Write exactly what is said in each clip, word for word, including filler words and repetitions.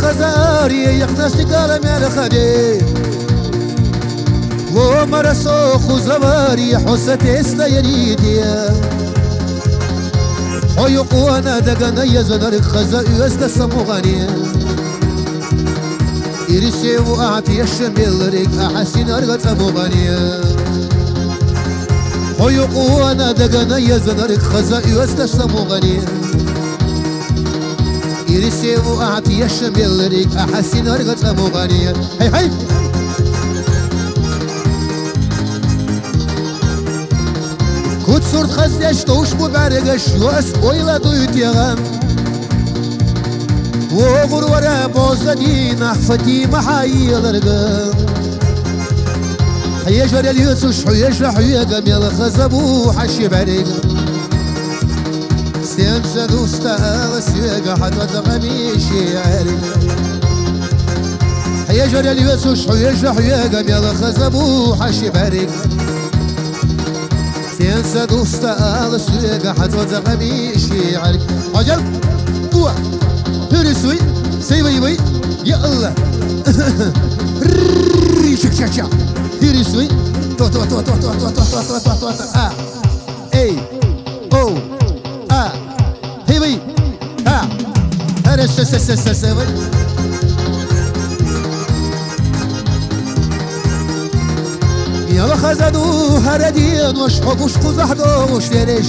خزاري يخنستي قال مال خدي ومرسو خزواري حستي استيريدي حيقوانا دقنا يزدرك خزا يستسمو غني إرسي وأعطي الشمل ريك أحسن أرغت أبو غني حيقوانا دقنا يزدرك خزا يستسمو غني إرسي وأعطي الشمل ريك أحسن أرغت أبو غني هاي هاي كنت صورت خزيش توش مبارقش يوأس ويلا دويت يغام وغر ورا بوزدي نحفتي محايا الرقام حيجر اليوسوش حيجر حيا قميل خزبو حشي بعريق سيمسا دوستا غسيقا حتى تغميشي عريق حيجر اليوسوش حيجر حيا قميل خزبو حشي بعريق سينسى دوستا على السويقة حتى تغميشي عليك عجل قوة هرسوي سيوي وي يا الله شك شك شك هرسوي تو تو تو تو تو تو تو تو تو تو تو آ اي او آ هيوي ها هرس س س س سوي يلا خزدو هردين وش حقوش قزحدو وش ليش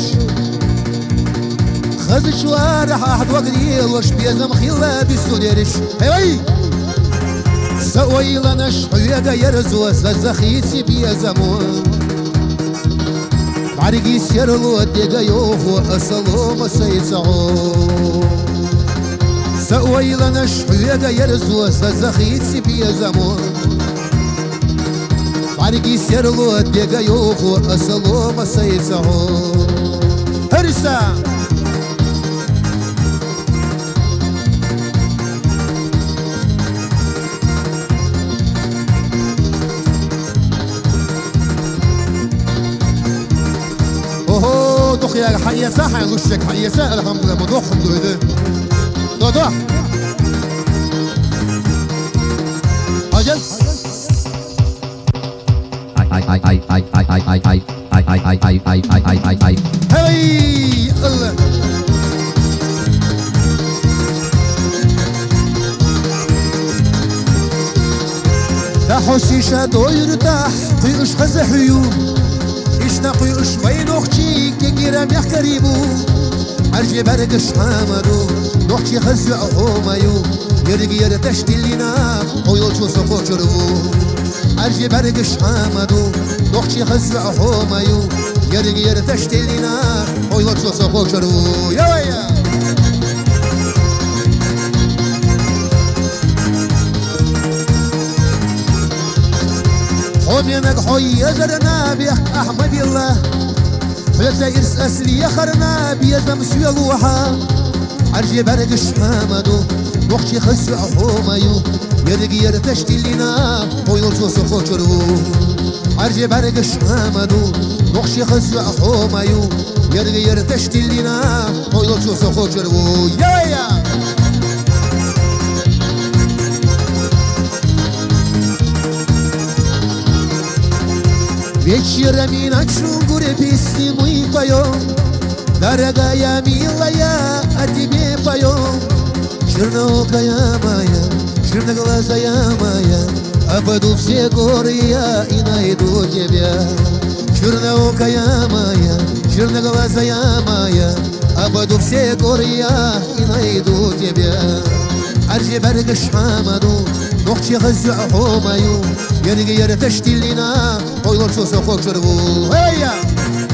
خز الشوارع أحد وقريل وش بيزم خيلا بيسوديرش هاي سوي لنا شحوية يرزو سزخيتي بيزمو عرقي سيرلو الدقا يوفو أصلو مسيسعو سوي لنا شحوية يرزو سزخيتي بيزمو عرقي سيرلو الدقا يوفو أصلو مسيسعو هرسا يا حيسا حيغشك حيسا الحمد لله مدوح الحمد لله دوح أجل اي اي اي اي اي اي اي اي اي اي اي اي اي اي اي هاي الله تحسي شادو يرتاح في اش خز حيوم اشتاقي اش وين اختي كيرام يا قريبو ارجي برقش حامدو نحكي خزي احومايو يرقي يرتشتي لنا ويلتو سوكو شربو ارجي برقش حامدو نحكي خزي احومايو يرقي يرتشتي لنا ويلتو سوكو شربو يا ويا حمينك حي يزرنا بيك احمد الله فلسا إرس أسلي يخرنا بيزم سيلوحا عرجي برقش حامدو نحكي خسي أحومايو يرقي يرتشتي لنا ويلتو سوكو شربو عرجي برقش حامدو نحكي خسي أحومايو يرقي يرتشتي لنا ويلتو سوكو شربو يا يا Вечерами ночью горе песни мы поем, дорогая, милая, о тебе поем. Черноокая моя, черноглазая моя, обойду все горы я и найду тебя. Черноокая моя, черноглазая моя, обойду все горы я и найду тебя. عرجي برقش حامدو نحكي خزي أحومايو يرقي يرتشتي لنا ويلتو سوكو شربو هيا